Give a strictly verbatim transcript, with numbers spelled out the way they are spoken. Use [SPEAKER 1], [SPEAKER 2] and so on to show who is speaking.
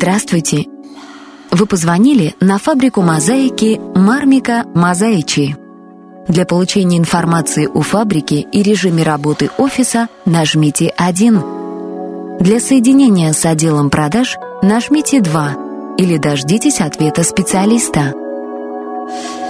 [SPEAKER 1] Здравствуйте! Вы позвонили на фабрику мозаики Мармика Мозаичи. Для получения информации о фабрике и режиме работы офиса нажмите один. Для соединения с отделом продаж нажмите два или дождитесь ответа специалиста.